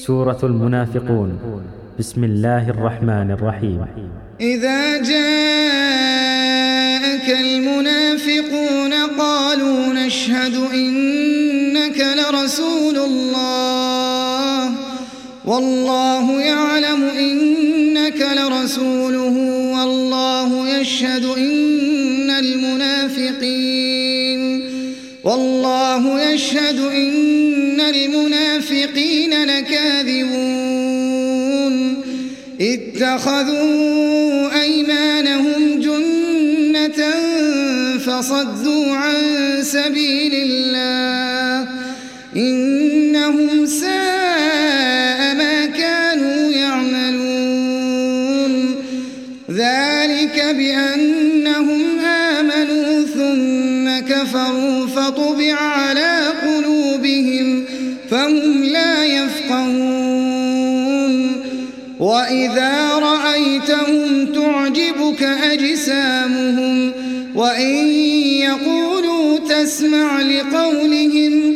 سورة المنافقون. بسم الله الرحمن الرحيم. إذا جاءك المنافقون قالوا نشهد إنك لرسول الله والله يعلم إنك لرسوله والله يشهد إن المنافقين لكاذبون اتخذوا أيمانهم جنة فصدوا عن سبيل الله إنهم ساء ما كانوا يعملون ذلك بأنهم آمنوا ثم كفروا فطبع على قلوبهم فهم لا يفقهون وإذا رأيتهم تعجبك أجسامهم وإن يقولوا تسمع لقولهم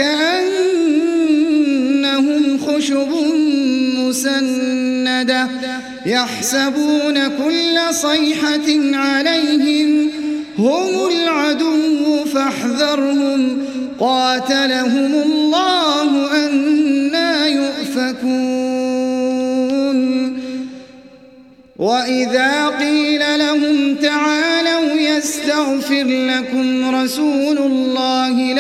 كأنهم خشب مسندة يحسبون كل صيحة عليهم هم العدو فاحذرهم قاتلهم الله أنى يؤفكون وإذا قيل لهم تعالوا يستغفر لكم رسول الله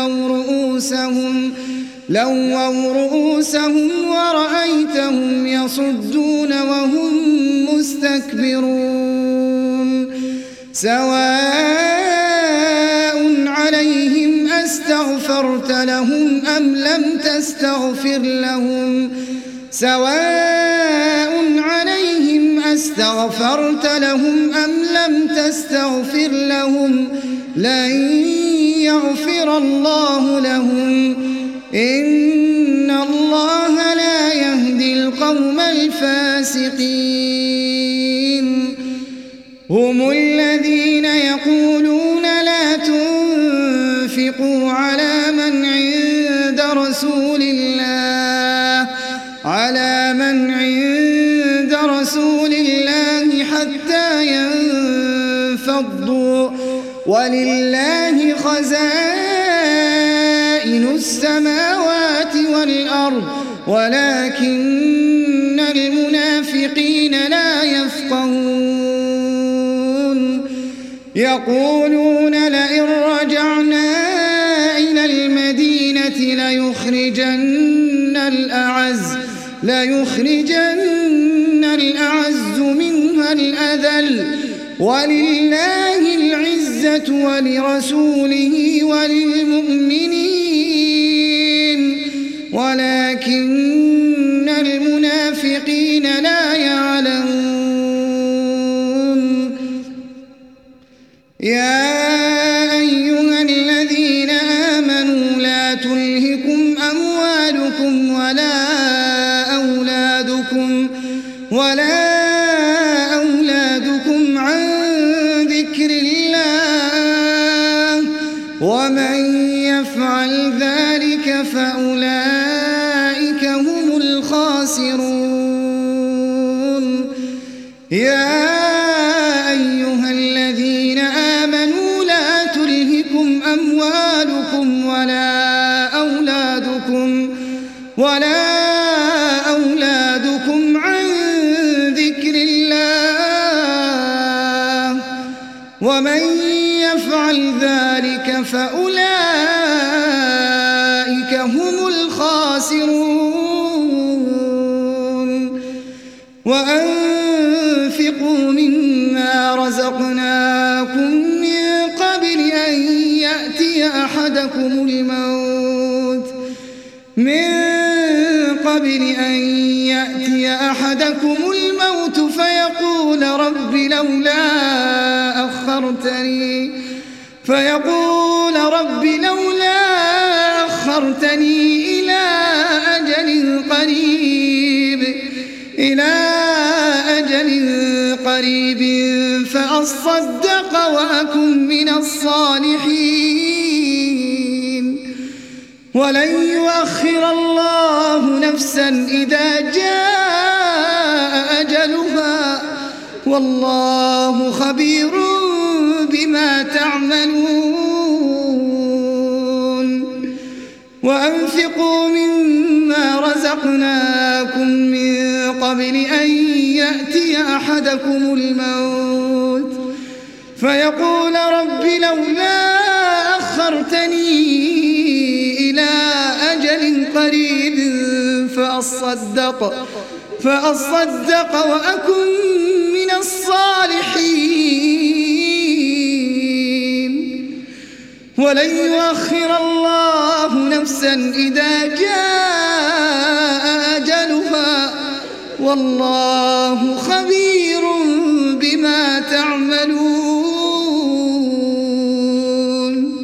لووا رؤوسهم ورأيتهم يصدون وهم مستكبرون سواء عليهم أستغفرت لهم أم لم تستغفر لهم لن يغفر الله لهم إن الله لا يهدي القوم الفاسقين هم الذين يقولون لا تنفقوا على من عند رسول الله حتى ينفضوا ولله خزائن السماوات والأرض ولكن المنافقين لا يفقهون يقولون لئن رجعنا إلى المدينة ليخرجن الأعز منها الأذل ولله العزة ولرسوله وللمؤمنين ولكن المنافقين لا يعلمون يا أيها الذين آمنوا لا تلهكم أموالكم ولا أولادكم عن ذكر الله ومن يفعل ذلك فأولئك هم الخاسرون يا أيها الذين آمنوا لا تلهكم أموالكم ولا أولادكم عن ذكر الله ومن يفعل ذلك فأولئك هم الخاسرون وأنفقوا مما رزقناكم من قبل أن يأتي أحدكم الموت فيقول رب لولا أخرتني إلى أجل قريب فأصدق وأكن من الصالحين ولن يؤخر الله نفسا إذا جاء أجلها والله خبير بما تعملون وأنفقوا مما رزقناكم من قبل أن يأتي أحدكم الموت فيقول رب لولا أخرتني إلى أجل قريب فأصدق وأكن من الصالحين ولن يؤخر الله نفسا إذا جاء أجلها والله خبير بما تعملون